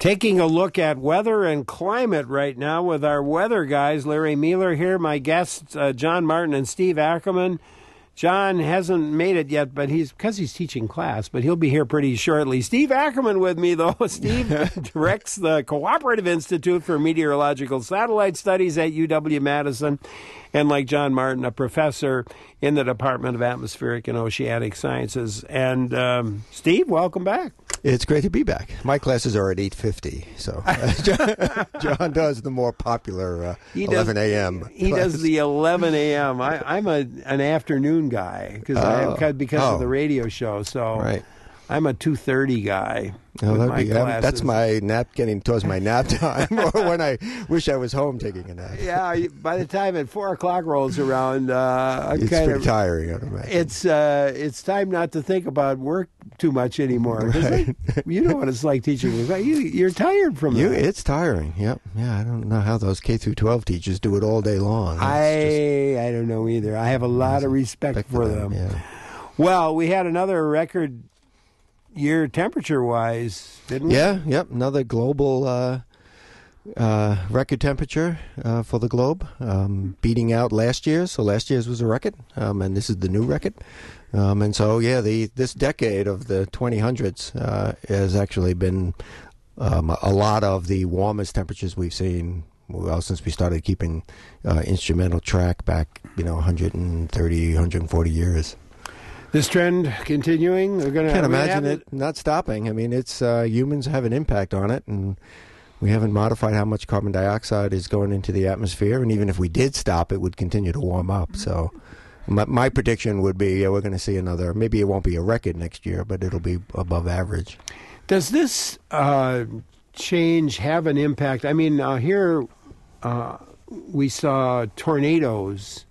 Taking a look at weather and climate right now with our weather guys, Larry Mueller here, my guests, John Martin and Steve Ackerman. John hasn't made it yet, but he's teaching class, but he'll be here pretty shortly. Steve Ackerman with me, though. Steve directs the Cooperative Institute for Meteorological Satellite Studies at UW-Madison, and like John Martin, a professor in the Department of Atmospheric and Oceanic Sciences. And Steve, welcome back. It's great to be back. My classes are at 8:50, so John does the more popular 11 a.m. He does the 11 a.m. I'm an afternoon guy because of the radio show. So right. I'm a 2:30 guy. That's my nap, getting towards my nap time, or when I wish I was home taking a nap. Yeah, by the time at 4 o'clock rolls around, it's pretty tiring. I imagine. It's time not to think about work too much anymore. Right. You know what it's like teaching. You're tired from that. It's tiring. Yep. Yeah, I don't know how those K through 12 teachers do it all day long. I don't know either. I have a lot of respect for them. Yeah. Well, we had another record year temperature-wise, didn't we? Yeah, yep. Another global record temperature for the globe, beating out last year's. So last year's was a record, and this is the new record. And so, this decade of the 2000s has actually been a lot of the warmest temperatures we've seen, well, since we started keeping instrumental track back, 130, 140 years. This trend continuing? Can't imagine it not stopping. I mean, it's humans have an impact on it, and we haven't modified how much carbon dioxide is going into the atmosphere. And even if we did stop, it would continue to warm up. So my prediction would be we're going to see another, maybe it won't be a record next year, but it'll be above average. Does this change have an impact? I mean, here we saw tornadoes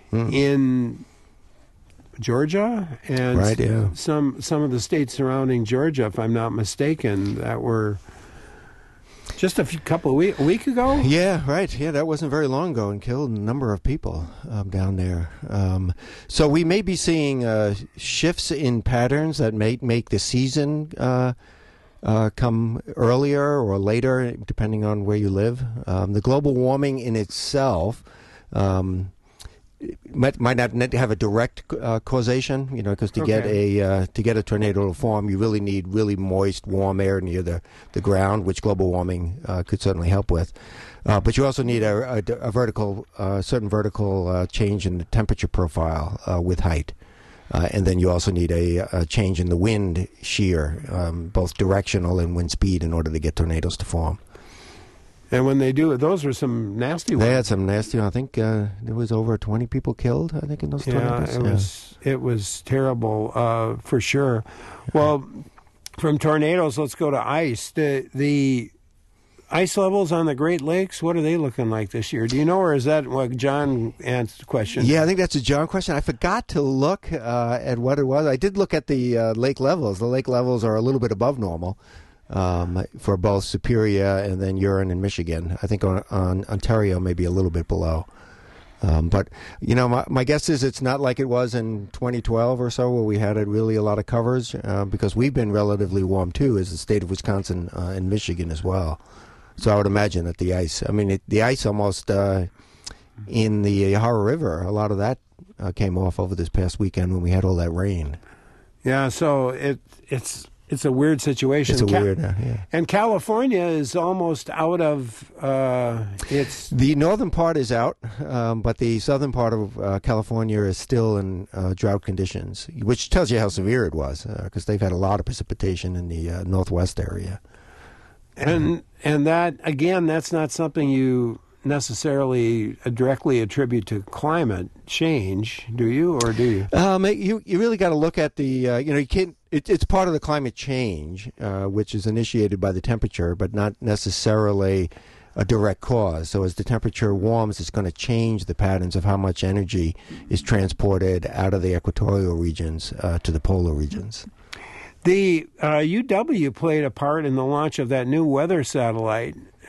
in Georgia and right, yeah. some of the states surrounding Georgia, if I'm not mistaken, that were just a week ago. Yeah, right. Yeah, that wasn't very long ago and killed a number of people down there. So we may be seeing shifts in patterns that may make the season come earlier or later, depending on where you live. The global warming in itself might not have a direct causation, because to get a tornado to form, you really need really moist, warm air near the ground, which global warming could certainly help with. But you also need a certain vertical change in the temperature profile with height. And then you also need a change in the wind shear, both directional and wind speed, in order to get tornadoes to form. And when they do, those were some nasty ones. They had some nasty. I think there was over 20 people killed, I think, in those tornadoes. It was terrible, for sure. Well, from tornadoes, let's go to ice. The ice levels on the Great Lakes, what are they looking like this year? Do you know, or is that what John answered the question? Yeah, I think that's a John question. I forgot to look at what it was. I did look at the lake levels. The lake levels are a little bit above normal. For both Superior and then Huron and Michigan. I think on Ontario maybe a little bit below. But, my guess is it's not like it was in 2012 or so where we had really a lot of coverage because we've been relatively warm too, as the state of Wisconsin and Michigan as well. So I would imagine that the ice almost in the Yahara River, a lot of that came off over this past weekend when we had all that rain. Yeah, so it's a weird situation. It's weird, yeah. And California is almost out of its... The northern part is out, but the southern part of California is still in drought conditions, which tells you how severe it was, because they've had a lot of precipitation in the northwest area. And that, again, that's not something you necessarily directly attribute to climate change, do you, or do you? You really got to look at the, you can't, it's part of the climate change, which is initiated by the temperature, but not necessarily a direct cause. So as the temperature warms, it's going to change the patterns of how much energy is transported out of the equatorial regions to the polar regions. The UW played a part in the launch of that new weather satellite,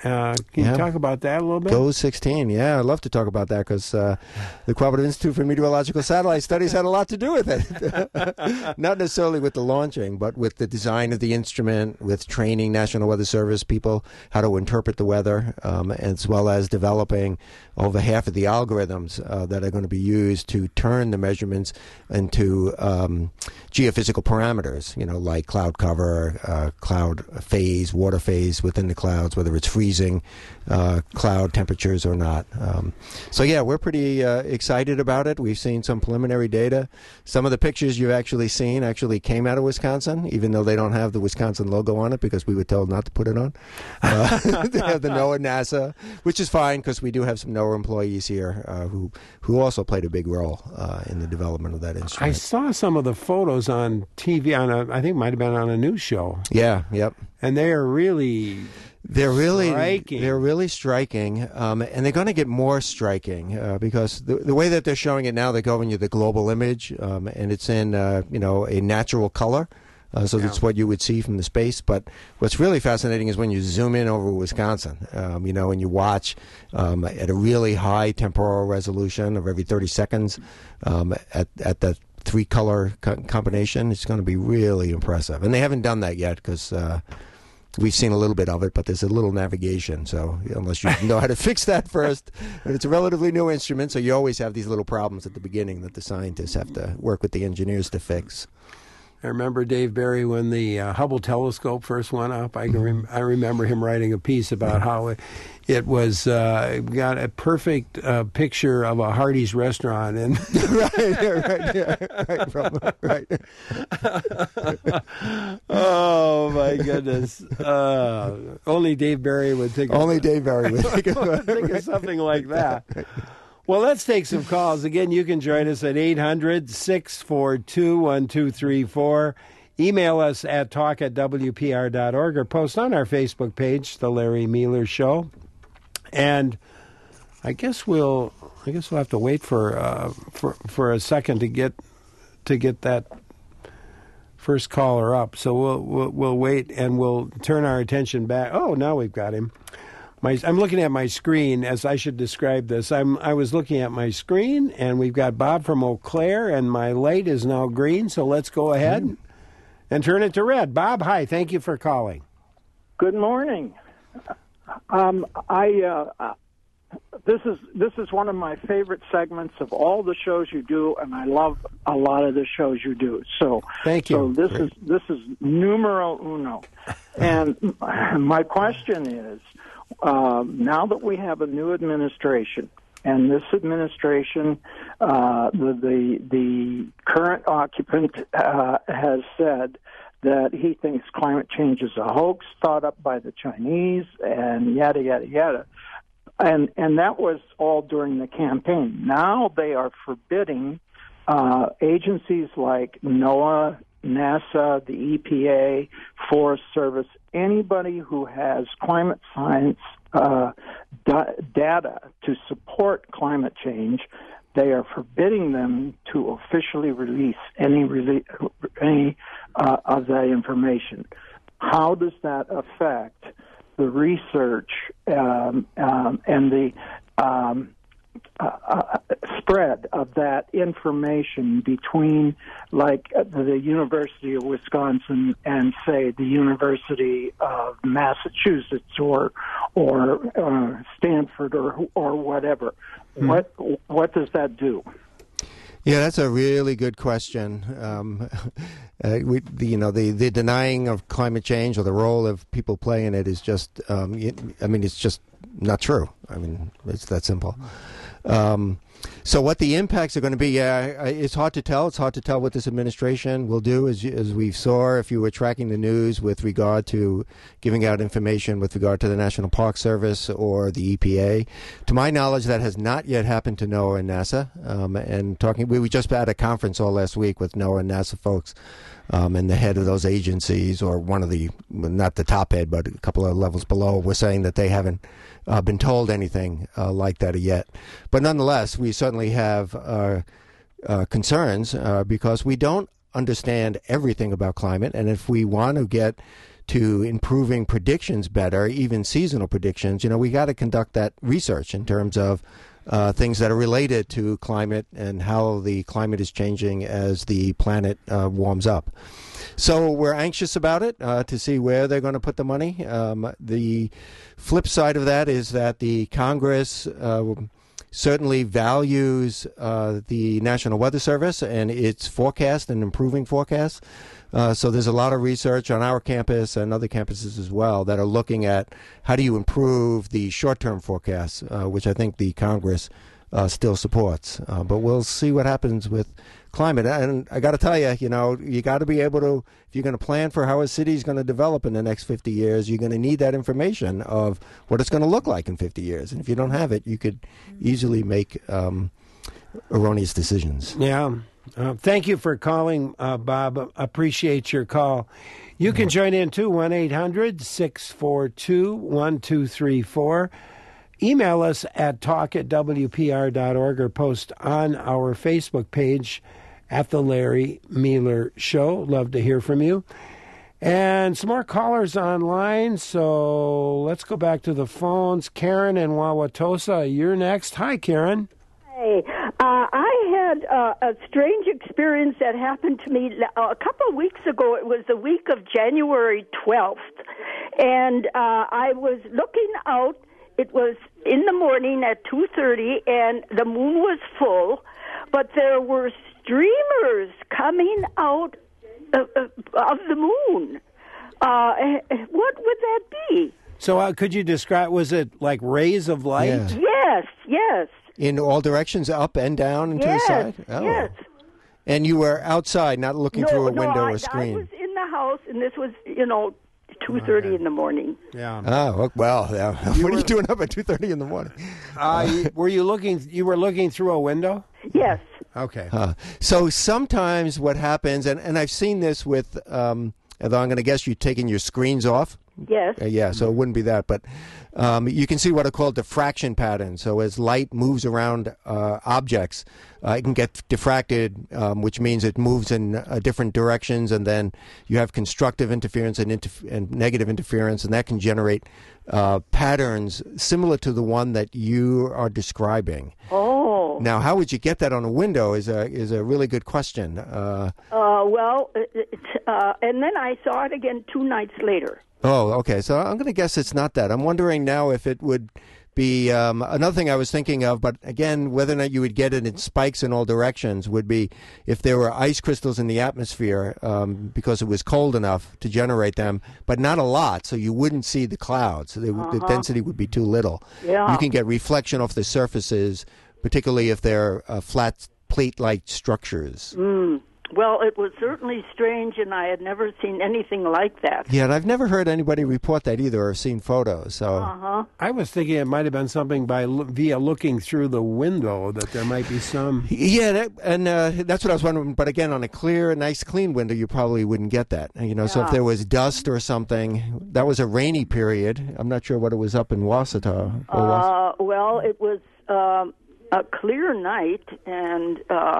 Can you talk about that a little bit? GOES 16, yeah, I'd love to talk about that because the Cooperative Institute for Meteorological Satellite Studies had a lot to do with it. Not necessarily with the launching, but with the design of the instrument, with training National Weather Service people how to interpret the weather, as well as developing over half of the algorithms that are going to be used to turn the measurements into geophysical parameters, like cloud cover, cloud phase, water phase within the clouds, whether it's freezing cloud temperatures or not. So yeah, we're pretty excited about it. We've seen some preliminary data. Some of the pictures you've actually seen actually came out of Wisconsin, even though they don't have the Wisconsin logo on it because we were told not to put it on. They have the NOAA, NASA, which is fine because we do have some NOAA employees here who also played a big role in the development of that instrument. I saw some of the photos on TV I think it might have been on a news show. Yeah, yep. And they are really striking. They're really striking, and they're going to get more striking because the way that they're showing it now, they're giving you the global image, and it's in a natural color. So that's what you would see from the space. But what's really fascinating is when you zoom in over Wisconsin, and you watch at a really high temporal resolution of every 30 seconds at that three-color combination. It's going to be really impressive. And they haven't done that yet because we've seen a little bit of it, but there's a little navigation. So unless you know how to fix that first, and it's a relatively new instrument, so you always have these little problems at the beginning that the scientists have to work with the engineers to fix. I remember Dave Barry when the Hubble telescope first went up. I remember him writing a piece about how it was got a perfect picture of a Hardee's restaurant, and right. Oh my goodness! Only Dave Barry would think. Dave Barry would think of something like that. Well, let's take some calls. Again, you can join us at 800-642-1234. Email us at talk@wpr.org or post on our Facebook page, The Larry Miller Show. And I guess we'll have to wait for a second to get that first caller up. So we'll wait and we'll turn our attention back. Oh, now we've got him. I'm looking at my screen as I should describe this. I was looking at my screen, and we've got Bob from Eau Claire, and my light is now green, so let's go ahead and turn it to red. Bob, hi. Thank you for calling. Good morning. This is one of my favorite segments of all the shows you do, and I love a lot of the shows you do. So thank you. So this is numero uno, and my question is. Now that we have a new administration, and this administration, the current occupant has said that he thinks climate change is a hoax thought up by the Chinese, and yada, yada, yada. And that was all during the campaign. Now they are forbidding agencies like NOAA, NASA, the EPA, Forest Service, anybody who has climate science data to support climate change, they are forbidding them to officially release any of that information. How does that affect the research and the spread of that information between, like, the University of Wisconsin and, say, the University of Massachusetts or Stanford or whatever? Mm-hmm. What does that do? Yeah, that's a really good question. The denying of climate change or the role of people play in it is just, it's just not true. I mean, it's that simple. So what the impacts are going to be, it's hard to tell. It's hard to tell what this administration will do, as we saw if you were tracking the news with regard to giving out information with regard to the National Park Service or the EPA. To my knowledge, that has not yet happened to NOAA and NASA. We just had a conference all last week with NOAA and NASA folks. And the head of those agencies, or one of the, not the top head, but a couple of levels below, were saying that they haven't been told anything like that yet. But nonetheless, we certainly have concerns because we don't understand everything about climate. And if we want to get to improving predictions better, even seasonal predictions, we got to conduct that research in terms of things that are related to climate and how the climate is changing as the planet warms up. So we're anxious about it to see where they're going to put the money. The flip side of that is that the Congress certainly values the National Weather Service and its forecast and improving forecasts. So there's a lot of research on our campus and other campuses as well that are looking at how do you improve the short-term forecasts, which I think the Congress still supports. But we'll see what happens with climate. And I got to tell you, you got to be able to, if you're going to plan for how a city is going to develop in the next 50 years, you're going to need that information of what it's going to look like in 50 years. And if you don't have it, you could easily make erroneous decisions. Yeah. Thank you for calling, Bob. Appreciate your call. You can join in too, 1-800-642-1234. Email us at talk@wpr.org or post on our Facebook page at The Larry Miller Show. Love to hear from you. And some more callers online, so let's go back to the phones. Karen in Wauwatosa, you're next. Hi, Karen. Hey, I had a strange experience that happened to me a couple of weeks ago. It was the week of January 12th, and I was looking out. It was in the morning at 2:30, and the moon was full, but there were streamers coming out of the moon. What would that be? So could you describe, was it like rays of light? Yeah. Yes. In all directions, up and down and to the side? Oh. Yes. And you were outside, not looking through a window or screen? I was in the house, and this was, 2:30 in the morning. Yeah. Oh, well, yeah. What are you doing up at 2:30 in the morning? Were you looking through a window? Yes. Okay. So sometimes what happens, and I've seen this with, although I'm going to guess you're taking your screens off. Yes. Yeah, so it wouldn't be that. But you can see what are called diffraction patterns. So as light moves around objects, it can get diffracted, which means it moves in different directions, and then you have constructive interference and negative interference, and that can generate patterns similar to the one that you are describing. Oh. Now, how would you get that on a window is a really good question. And then I saw it again 2 nights later. Oh, okay. So I'm going to guess it's not that. I'm wondering now if it would be another thing I was thinking of, but again, whether or not you would get it in spikes in all directions would be if there were ice crystals in the atmosphere because it was cold enough to generate them, but not a lot, so you wouldn't see the clouds. The density would be too little. Yeah. You can get reflection off the surfaces, particularly if they're flat plate-like structures. Well, it was certainly strange, and I had never seen anything like that. Yeah, and I've never heard anybody report that either or seen photos. So I was thinking it might have been something via looking through the window, that there might be some. Yeah, that's what I was wondering. But again, on a clear, nice, clean window, you probably wouldn't get that. So if there was dust or something, that was a rainy period. I'm not sure what it was up in Wasata. Well, it was a clear night, and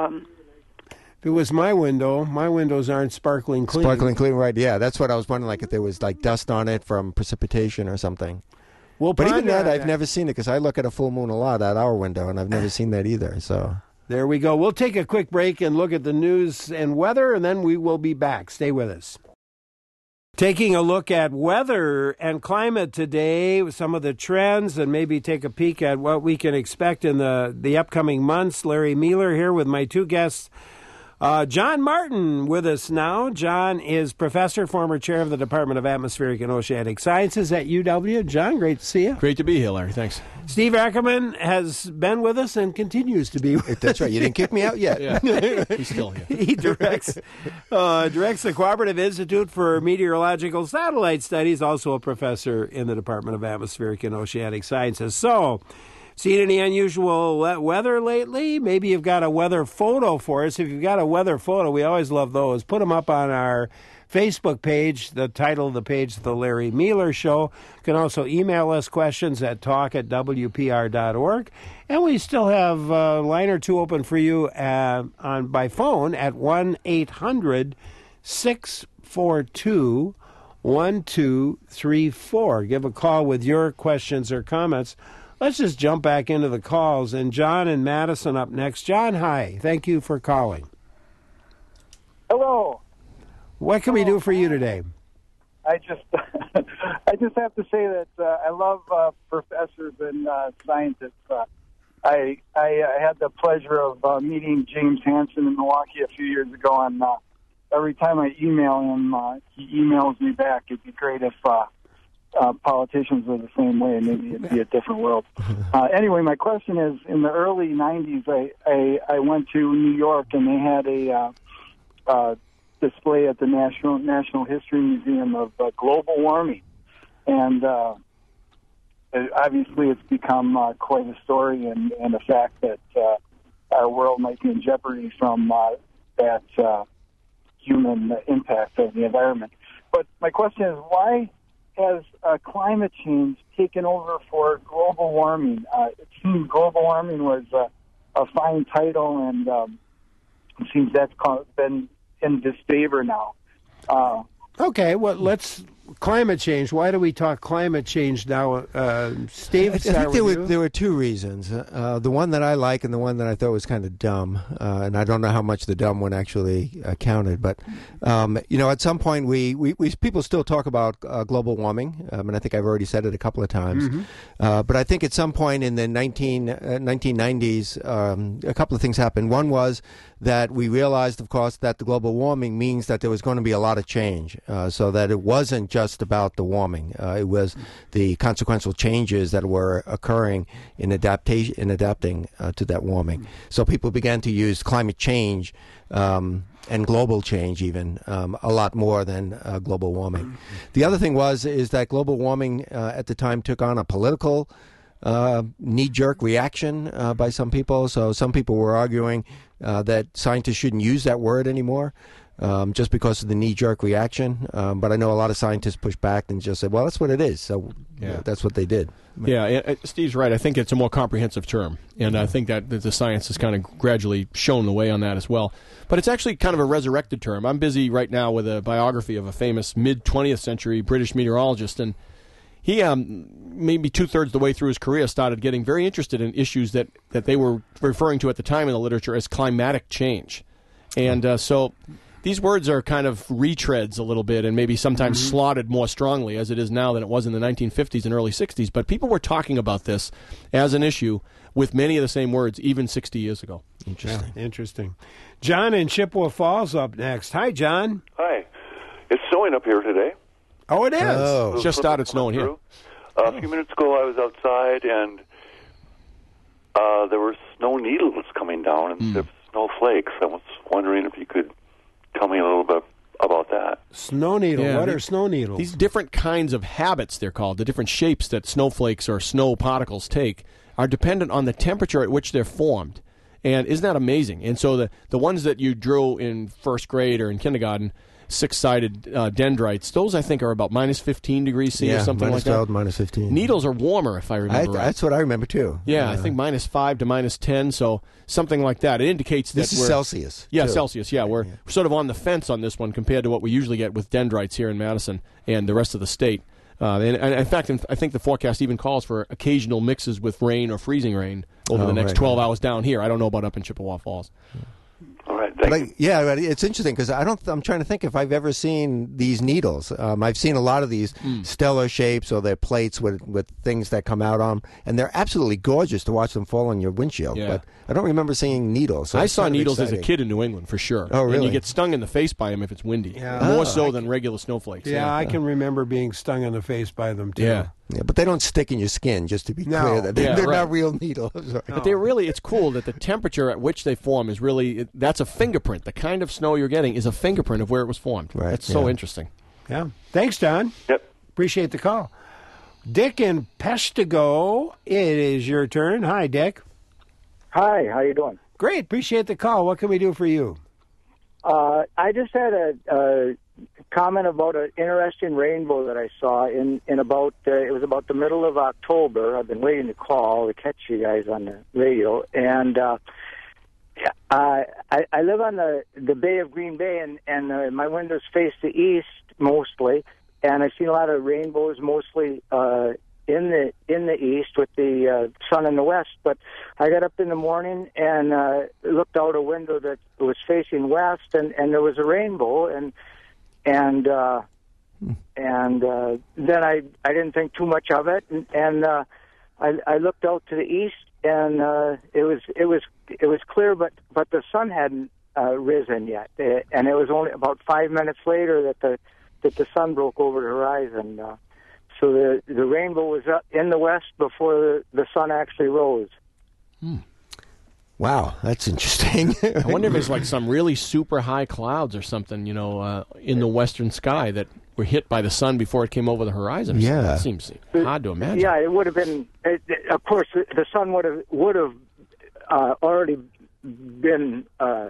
If it was my window, my windows aren't sparkling clean. Sparkling clean, right? Yeah, that's what I was wondering. Like if there was like dust on it from precipitation or something. But even that, I've never seen it because I look at a full moon a lot at our window, and I've never seen that either. So there we go. We'll take a quick break and look at the news and weather, and then we will be back. Stay with us. Taking a look at weather and climate today, with some of the trends, and maybe take a peek at what we can expect in the upcoming months. Larry Miller here with my two guests. John Martin with us now. John is professor, former chair of the Department of Atmospheric and Oceanic Sciences at UW. John, great to see you. Great to be here, Larry. Thanks. Steve Ackerman has been with us and continues to be. That's right. You didn't kick me out yet. Yeah. He's still here. He directs the Cooperative Institute for Meteorological Satellite Studies, also a professor in the Department of Atmospheric and Oceanic Sciences. So, seen any unusual weather lately? Maybe you've got a weather photo for us. If you've got a weather photo, we always love those. Put them up on our Facebook page. The title of the page, The Larry Miller Show. You can also email us questions at talk@wpr.org. And we still have a line or two open for you by phone at 1-800-642 1234. Give a call with your questions or comments. Let's just jump back into the calls. And John and Madison up next. John, hi. Thank you for calling. Hello. What can we do for you today? I just have to say that I love professors and scientists. I had the pleasure of meeting James Hansen in Milwaukee a few years ago, and every time I email him, he emails me back. It'd be great if politicians were the same way. Maybe it'd be a different world. Anyway, my question is: in the early '90s, I went to New York, and they had a display at the National History Museum of global warming, and obviously it's become quite a story and a fact that our world might be in jeopardy from that human impact of the environment. But my question is, why has climate change taken over for global warming? It seems global warming was a fine title, and it seems that's been in disfavor now. Okay, well, let's climate change. Why do we talk climate change now? Steve, I think there were two reasons. The one that I like and the one that I thought was kind of dumb, and I don't know how much the dumb one actually counted. But at some point we people still talk about global warming, and I think I've already said it a couple of times. Mm-hmm. But I think at some point in the 1990s, a couple of things happened. One was that we realized, of course, that the global warming means that there was going to be a lot of change, so that it wasn't just about the warming. It was the consequential changes that were occurring in adapting to that warming. So people began to use climate change and global change even a lot more than global warming. The other thing is that global warming at the time took on a political knee-jerk reaction by some people. So some people were arguing that scientists shouldn't use that word anymore just because of the knee-jerk reaction. But I know a lot of scientists pushed back and just said, well, that's what it is. So that's what they did. Yeah, Steve's right. I think it's a more comprehensive term, and I think that the science has kind of gradually shown the way on that as well. But it's actually kind of a resurrected term. I'm busy right now with a biography of a famous mid-20th century British meteorologist, and he, maybe two-thirds the way through his career, started getting very interested in issues that they were referring to at the time in the literature as climatic change. And so these words are kind of retreads a little bit and maybe sometimes slotted more strongly as it is now than it was in the 1950s and early 60s. But people were talking about this as an issue with many of the same words even 60 years ago. Interesting. Yeah, interesting. John in Chippewa Falls up next. Hi, John. Hi. It's snowing up here today. Oh, it is. Oh. Just started snowing here. A few minutes ago, I was outside, and there were snow needles coming down instead of snowflakes. I was wondering if you could tell me a little bit about that. Snow needle. Yeah, what are snow needles? These different kinds of habits, they're called, the different shapes that snowflakes or snow particles take, are dependent on the temperature at which they're formed. And isn't that amazing? And so the ones that you drew in first grade or in kindergarten, six-sided dendrites, those I think are about minus 15 degrees C or something like that. -12, minus 15. Needles are warmer, if I remember right. That's what I remember, too. Yeah, I think minus 5 to minus 10, so something like that. It indicates that this is Celsius. Yeah, too. Celsius, yeah. We're sort of on the fence on this one compared to what we usually get with dendrites here in Madison and the rest of the state. And in fact, I think the forecast even calls for occasional mixes with rain or freezing rain over the next 12 hours down here. I don't know about up in Chippewa Falls. All right, thank you. It's interesting because I'm trying to think if I've ever seen these needles. I've seen a lot of these stellar shapes or they're plates with things that come out on them, and they're absolutely gorgeous to watch them fall on your windshield. Yeah. But I don't remember seeing needles. So I saw needles as a kid in New England, for sure. Oh, really? And you get stung in the face by them if it's windy. Yeah. More so than regular snowflakes. Yeah, I can remember being stung in the face by them, too. Yeah. Yeah, but they don't stick in your skin, just to be clear. That they're not real needles. But it's cool that the temperature at which they form is really, that's a fingerprint. The kind of snow you're getting is a fingerprint of where it was formed. Right. That's so interesting. Yeah. Thanks, John. Yep. Appreciate the call. Dick in Peshtigo, it is your turn. Hi, Dick. Hi, how you doing? Great. Appreciate the call. What can we do for you? I just had a comment about an interesting rainbow that I saw in about it was about the middle of October. I've been waiting to call to catch you guys on the radio, and I live on the Bay of Green Bay, and my windows face the east mostly, I've seen a lot of rainbows, mostly in the east with the sun in the west. But I got up in the morning and looked out a window that was facing west, and there was a rainbow, and then I didn't think too much of it, and I looked out to the east, and it was clear, but the sun hadn't risen yet, and it was only about 5 minutes later that the sun broke over the horizon. So the rainbow was up in the west before the sun actually rose. Wow, that's interesting. I wonder if there's like some really super high clouds or something, in the western sky that were hit by the sun before it came over the horizon. Yeah, that seems hard to imagine. Yeah, it would have been. Of course, the sun would have already been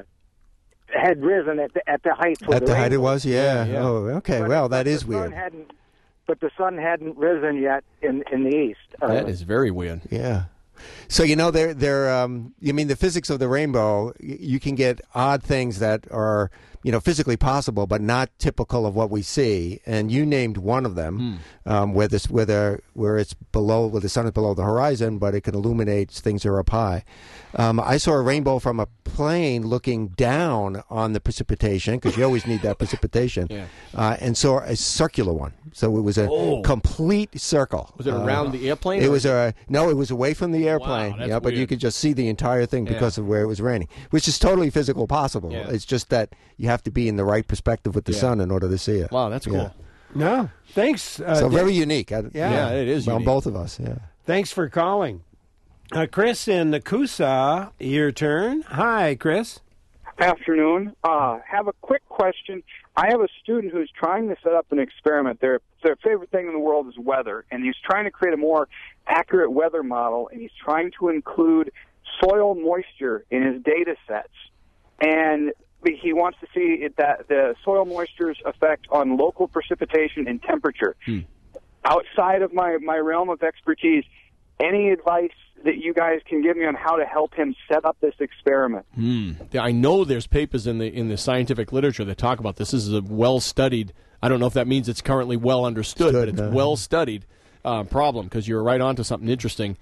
had risen at the height. At the height it was, yeah. Yeah. Oh, okay. Well, that is weird. But the sun hadn't risen yet in the east. That is very weird. Yeah. So you mean the physics of the rainbow? You can get odd things that are physically possible, but not typical of what we see. And you named one of them, where it's below, where the sun is below the horizon, but it can illuminate things that are up high. I saw a rainbow from a plane looking down on the precipitation, because you always need that precipitation, and saw a circular one. So it was a complete circle. Was it around the airplane? It was no, it was away from the airplane. Wow, that's but weird. you could just see the entire thing because of where it was raining, which is totally physical possible. Yeah. It's just that you have to be in the right perspective with the sun in order to see it. Wow, that's cool. Yeah. No, thanks. So very unique. Yeah, it is on unique. both of us. Yeah. Thanks for calling. Chris in Nakusa, your turn. Hi, Chris. Afternoon. Have a quick question. I have a student who's trying to set up an experiment. Their favorite thing in the world is weather, and he's trying to create a more accurate weather model, and he's trying to include soil moisture in his data sets. And he wants to see that the soil moisture's effect on local precipitation and temperature. Outside of my realm of expertise, any advice that you guys can give me on how to help him set up this experiment? I know there's papers in the scientific literature that talk about this. This is a well-studied, I don't know if that means it's currently well understood, but it's well-studied problem, because you're right onto something interesting.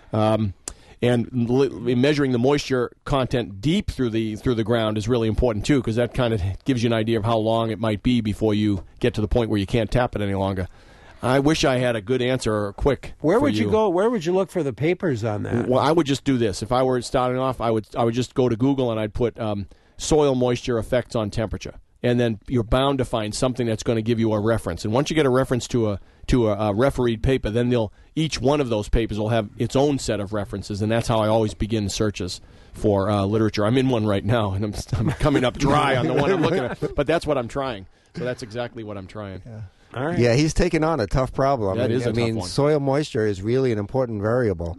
And measuring the moisture content deep through the ground is really important, too, because that kind of gives you an idea of how long it might be before you get to the point where you can't tap it any longer. I wish I had a good answer or quick. Where would you go? Where would you look for the papers on that? Well, I would just do this. If I were starting off, I would just go to Google and I'd put soil moisture effects on temperature, and then you're bound to find something that's going to give you a reference. And once you get a reference to a refereed paper, then each one of those papers will have its own set of references, and that's how I always begin searches for literature. I'm in one right now, and I'm coming up dry on the one I'm looking at, but that's what I'm trying. So that's exactly what I'm trying. Yeah. All right. Yeah, he's taken on a tough problem. That is a tough one. Soil moisture is really an important variable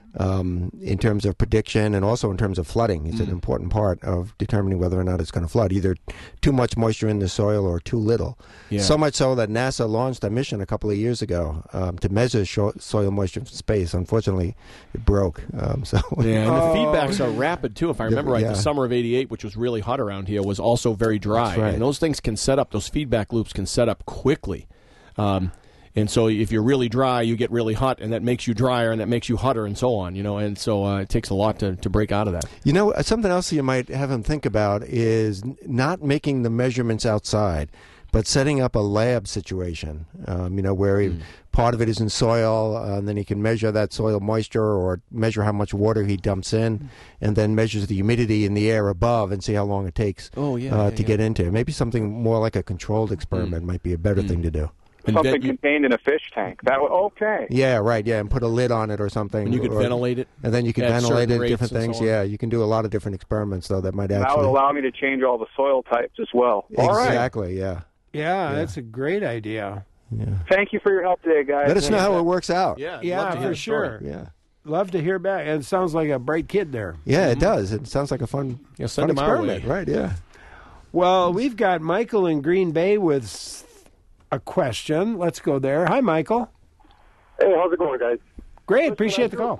in terms of prediction and also in terms of flooding. It's an important part of determining whether or not it's going to flood, either too much moisture in the soil or too little. Yeah. So much so that NASA launched a mission a couple of years ago to measure soil moisture in space. Unfortunately, it broke. And the feedbacks are rapid, too. If I remember right, the summer of '88, which was really hot around here, was also very dry. That's right. And those things can set up, those feedback loops can set up quickly. And so if you're really dry, you get really hot, and that makes you drier, and that makes you hotter, and so on. And so it takes a lot to break out of that. Something else you might have him think about is not making the measurements outside, but setting up a lab situation, where part of it is in soil, and then he can measure that soil moisture or measure how much water he dumps in, and then measures the humidity in the air above and see how long it takes to get into. Maybe something more like a controlled experiment might be a better thing to do. Something contained in a fish tank. Okay. Yeah, right. Yeah, and put a lid on it or something. And you could ventilate it. And then you can ventilate it, different things. So you can do a lot of different experiments, though, that might actually... That would allow me to change all the soil types as well. Exactly, yeah. Yeah, that's a great idea. Yeah. Thank you for your help today, guys. Let us know how it works out. Yeah, for sure. Yeah. Love to hear back. It sounds like a bright kid there. Yeah, it does. It sounds like a fun experiment. Right, yeah. Well, we've got Michael in Green Bay with a question. Let's go there. Hi, Michael. Hey, how's it going, guys? Great. Appreciate the call.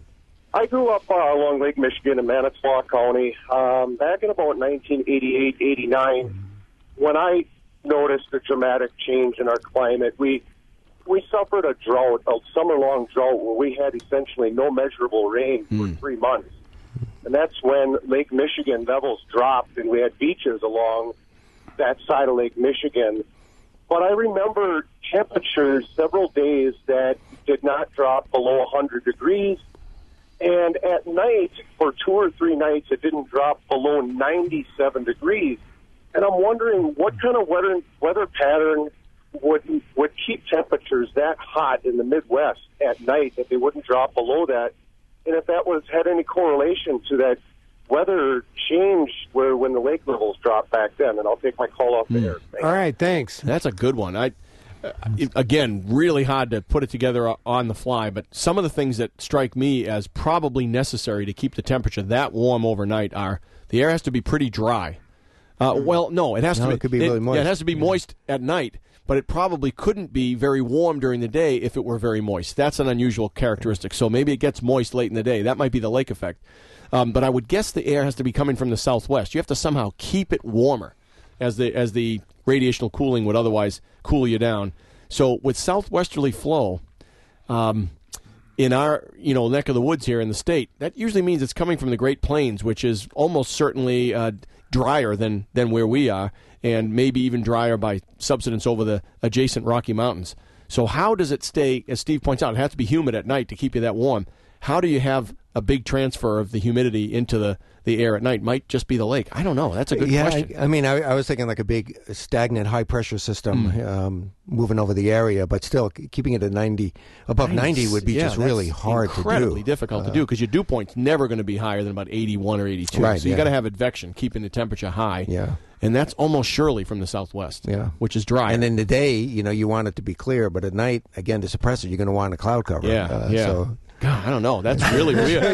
I grew up along Lake Michigan in Manitowoc County back in about 1988, 89. When I noticed a dramatic change in our climate. We suffered a drought, a summer-long drought, where we had essentially no measurable rain for 3 months. And that's when Lake Michigan levels dropped, and we had beaches along that side of Lake Michigan. But I remember temperatures several days that did not drop below 100 degrees. And at night, for 2 or 3 nights, it didn't drop below 97 degrees. And I'm wondering what kind of weather pattern would keep temperatures that hot in the Midwest at night that they wouldn't drop below that, and if that had any correlation to that weather change when the lake levels dropped back then. And I'll take my call off the air. All right, thanks. That's a good one. Again, really hard to put it together on the fly, but some of the things that strike me as probably necessary to keep the temperature that warm overnight are the air has to be pretty dry. It has to be. It could be really moist. Yeah, it has to be moist at night, but it probably couldn't be very warm during the day if it were very moist. That's an unusual characteristic. So maybe it gets moist late in the day. That might be the lake effect. But I would guess the air has to be coming from the southwest. You have to somehow keep it warmer as the radiational cooling would otherwise cool you down. So with southwesterly flow, in our neck of the woods here in the state, that usually means it's coming from the Great Plains, which is almost certainly drier than where we are, and maybe even drier by subsidence over the adjacent Rocky Mountains. So how does it stay, as Steve points out, it has to be humid at night to keep you that warm. How do you have a big transfer of the humidity into the air at night? Might just be the lake. I don't know. That's a good question. I was thinking like a big stagnant high-pressure system moving over the area, but still keeping it at 90, above 90 would be just really hard to do. Incredibly difficult to do because your dew point's never going to be higher than about 81 or 82. Right, so you got to have advection, keeping the temperature high. Yeah. And that's almost surely from the southwest, which is dry. And in the day, you want it to be clear, but at night, again, to suppress it, you're going to want a cloud cover. So, God, I don't know. That's really weird.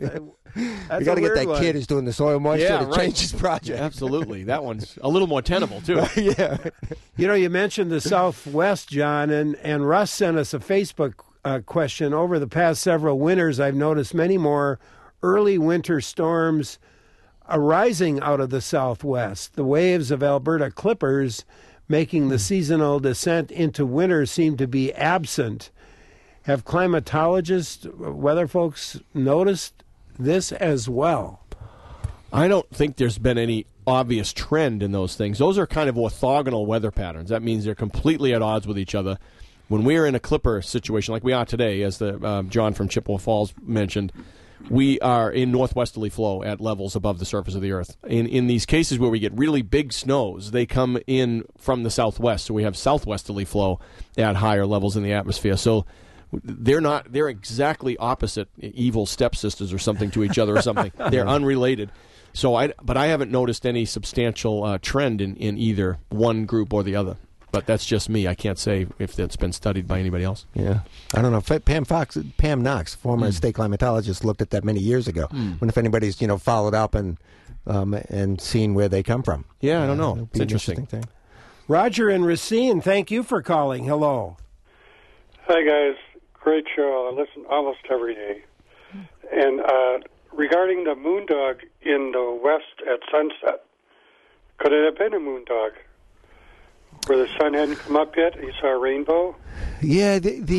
You got to get that kid who's doing the soil moisture to change his project. Absolutely. That one's a little more tenable, too. Yeah. You mentioned the Southwest, John, and Russ sent us a Facebook question. Over the past several winters, I've noticed many more early winter storms arising out of the Southwest. The waves of Alberta clippers making the seasonal descent into winter seem to be absent. Have climatologists, weather folks, noticed this as well? I don't think there's been any obvious trend in those things. Those are kind of orthogonal weather patterns. That means they're completely at odds with each other. When we're in a clipper situation like we are today, as the John from Chippewa Falls mentioned, we are in northwesterly flow at levels above the surface of the earth. In these cases where we get really big snows, they come in from the southwest, so we have southwesterly flow at higher levels in the atmosphere. So they're exactly opposite evil stepsisters or something to each other or something. They're unrelated. But I haven't noticed any substantial trend in either one group or the other. But that's just me. I can't say if that's been studied by anybody else. Yeah. I don't know. Pam Knox, former state climatologist, looked at that many years ago. Wonder if anybody's, followed up and seen where they come from. Yeah, I don't know. It's interesting. Thing. Roger in Racine, thank you for calling. Hello. Hi, guys. Great show. I listen almost every day. And regarding the moondog in the west at sunset, could it have been a moondog? Where the sun hadn't come up yet, you saw a rainbow? Yeah,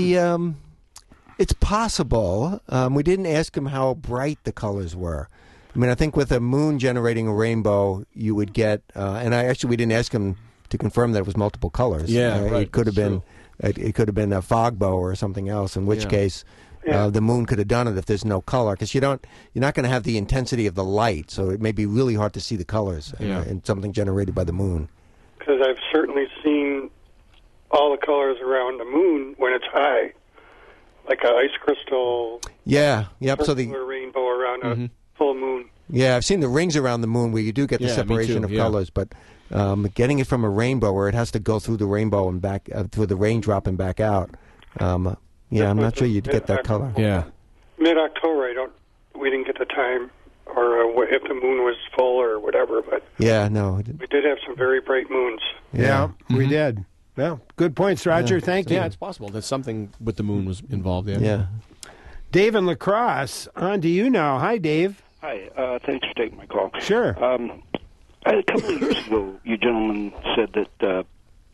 it's possible. We didn't ask him how bright the colors were. I mean, I think with a moon generating a rainbow, you would get, we didn't ask him to confirm that it was multiple colors. Yeah, right. It could have been, it could have been a fog bow or something else. In which case, the moon could have done it if there's no color, because you're not going to have the intensity of the light, so it may be really hard to see the colors in something generated by the moon. Because I've certainly seen all the colors around the moon when it's high, like an ice crystal. Yeah, yep. So the rainbow around a full moon. Yeah, I've seen the rings around the moon where you do get the separation of colors, but getting it from a rainbow where it has to go through the rainbow and back through the raindrop and back out. I'm not sure you'd get that color. Yeah, mid-October, we didn't get the time. Or if the moon was full or whatever, but we did have some very bright moons. Yeah, we did. Well, good points, Roger. Thank you. Yeah, it's possible that something with the moon was involved. Yeah. Dave in La Crosse, on to you now. Hi, Dave. Hi. Thanks for taking my call. Sure. A couple of years ago, you gentlemen said that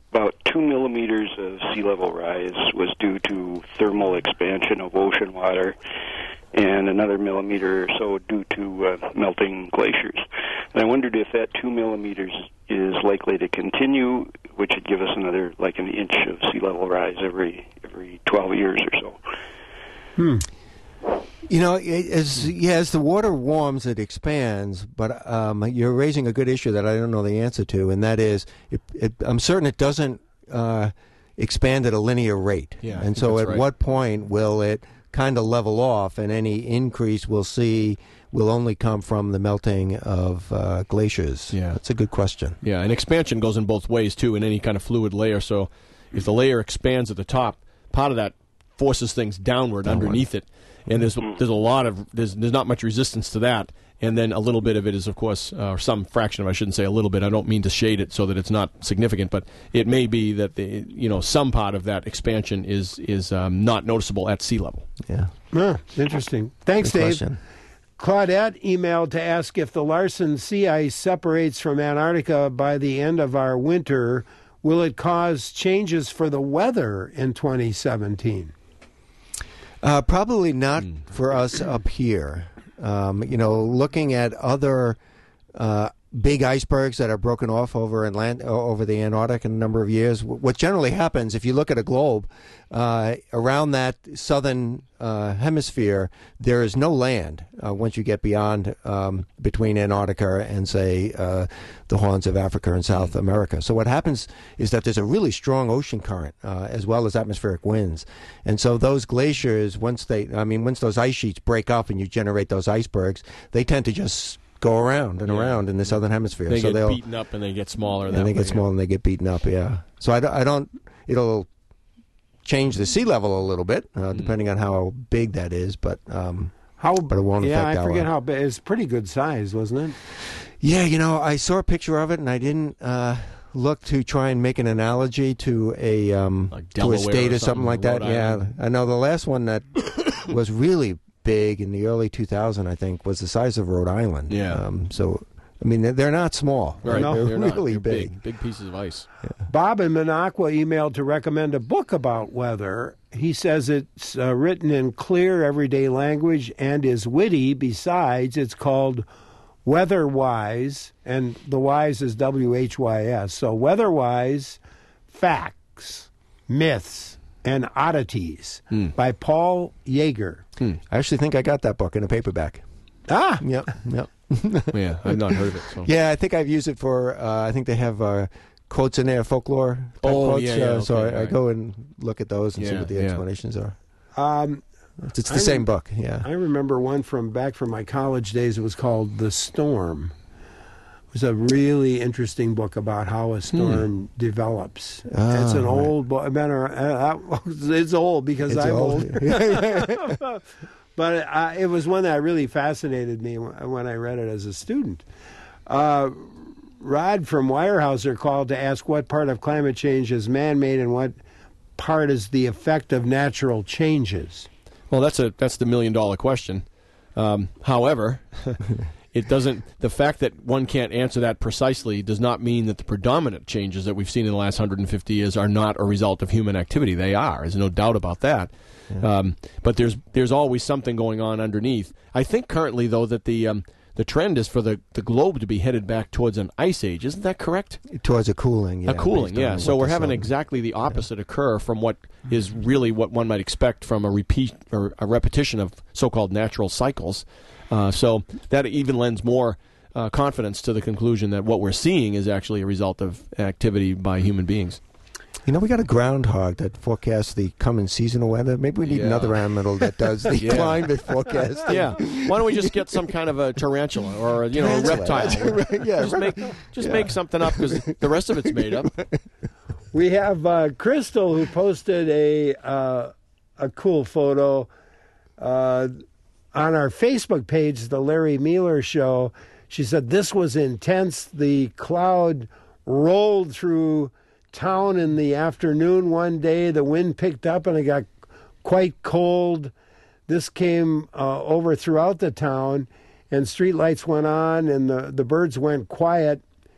about 2 millimeters of sea level rise was due to thermal expansion of ocean water, and another millimeter or so due to melting glaciers. And I wondered if that 2 millimeters is likely to continue, which would give us another, like an inch of sea level rise every 12 years or so. You know, as the water warms, it expands, but you're raising a good issue that I don't know the answer to, and that is, I'm certain it doesn't expand at a linear rate. Yeah, and so at right. what point will it kind of level off, and any increase we'll see will only come from the melting of glaciers? Yeah. That's a good question. Yeah, and expansion goes in both ways, too, in any kind of fluid layer. So if the layer expands at the top, part of that forces things downward underneath it. And there's a lot of there's not much resistance to that, and then a little bit of it is, of course, or some fraction of, I shouldn't say a little bit. I don't mean to shade it so that it's not significant, but it may be that some part of that expansion is not noticeable at sea level. Yeah, interesting. Thanks, good Dave. question. Claudette emailed to ask if the Larsen sea ice separates from Antarctica by the end of our winter, will it cause changes for the weather in 2017? Probably not for us up here. Looking at other big icebergs that are broken off over the Antarctic in a number of years, what generally happens, if you look at a globe, around that southern hemisphere, there is no land once you get beyond between Antarctica and, say, the Horns of Africa and South America. So what happens is that there's a really strong ocean current as well as atmospheric winds. And so those glaciers, once those ice sheets break up and you generate those icebergs, they tend to just go around and around in the southern hemisphere. They so get beaten up and they get smaller. And they get smaller and they get beaten up, yeah. So I don't it'll change the sea level a little bit, depending on how big that is, but it won't affect I forget how big. It's pretty good size, wasn't it? Yeah, I saw a picture of it, and I didn't look to try and make an analogy to to a state or something like that. Yeah, I know the last one that was really big in the early 2000s, I think, was the size of Rhode Island. Yeah. So, I mean, they're not small. Right. They're really They're big. Big pieces of ice. Yeah. Bob in Minocqua emailed to recommend a book about weather. He says it's written in clear, everyday language and is witty. Besides, it's called Weather-Wise, and the wise is WHYS. So Weather-Wise, Facts, Myths, and Oddities by Paul Yeager. I actually think I got that book in a paperback. Ah! Yep. Yeah, I've not heard of it. So. Yeah, I think I've used it for, I think they have quotes in there, folklore type quotes. Yeah, so okay, I go and look at those and see what the explanations are. It's the same book, yeah. I remember one from my college days. It was called The Storm. It was a really interesting book about how a storm develops. It's an old book. It's old because I'm old. But it was one that really fascinated me when I read it as a student. Rod from Weyerhaeuser called to ask what part of climate change is man-made and what part is the effect of natural changes. Well, that's the million-dollar question. However, it doesn't. The fact that one can't answer that precisely does not mean that the predominant changes that we've seen in the last 150 years are not a result of human activity. They are. There's no doubt about that. Yeah. But there's always something going on underneath. I think currently, though, that the trend is for the globe to be headed back towards an ice age. Isn't that correct? Towards a cooling, yeah. A cooling, yeah. So we're having exactly the opposite occur from what is really what one might expect from a repeat or a repetition of so-called natural cycles. So that even lends more confidence to the conclusion that what we're seeing is actually a result of activity by human beings. We got a groundhog that forecasts the coming seasonal weather. Maybe we need another animal that does the climate forecasting. Yeah. Why don't we just get some kind of a tarantula or a reptile? Just make something up because the rest of it's made up. We have Crystal who posted a cool photo on our Facebook page, The Larry Mueller Show. She said this was intense. The cloud rolled through town in the afternoon one day. The wind picked up and it got quite cold. This came over throughout the town, and street lights went on and the birds went quiet.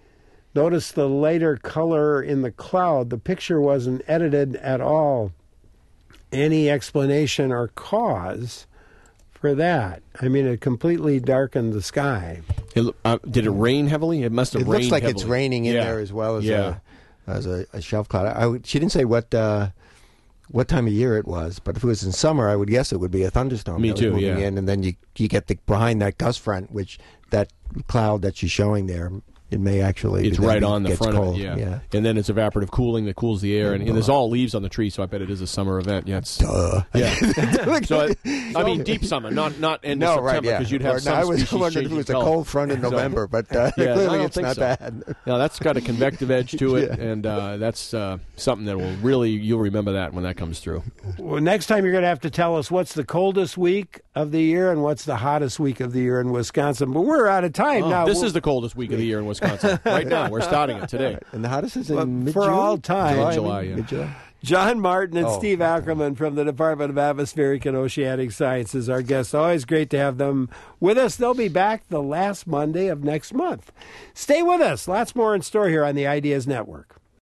Notice the lighter color in the cloud. The picture wasn't edited at all. Any explanation or cause for that? I mean, it completely darkened the sky. Did it rain heavily? It must have rained. It looks like heavily. it's raining in there as well as a shelf cloud. She didn't say what time of year it was, but if it was in summer, I would guess it would be a thunderstorm. Me too. Moving in, and then you get behind that gust front, which that cloud that she's showing there. It may actually. It's right on the front cold. of it, yeah. And then it's evaporative cooling that cools the air, and there's all leaves on the tree, so I bet it is a summer event. Yeah, yeah. So I mean, deep summer, not end of September, because you'd have some I was species wondering if it was a color. cold front in November, but clearly it's not bad. No, that's got a convective edge to it, and that's something that will really, you'll remember that when that comes through. Well, next time you're going to have to tell us what's the coldest week of the year and what's the hottest week of the year in Wisconsin. But we're out of time now. This is the coldest week of the year in Wisconsin. Right now, we're starting it today. And the hottest is in mid-June? For all time. July, yeah. Mid-July. John Martin and Steve Ackerman from the Department of Atmospheric and Oceanic Sciences, our guests. Always great to have them with us. They'll be back the last Monday of next month. Stay with us. Lots more in store here on the Ideas Network.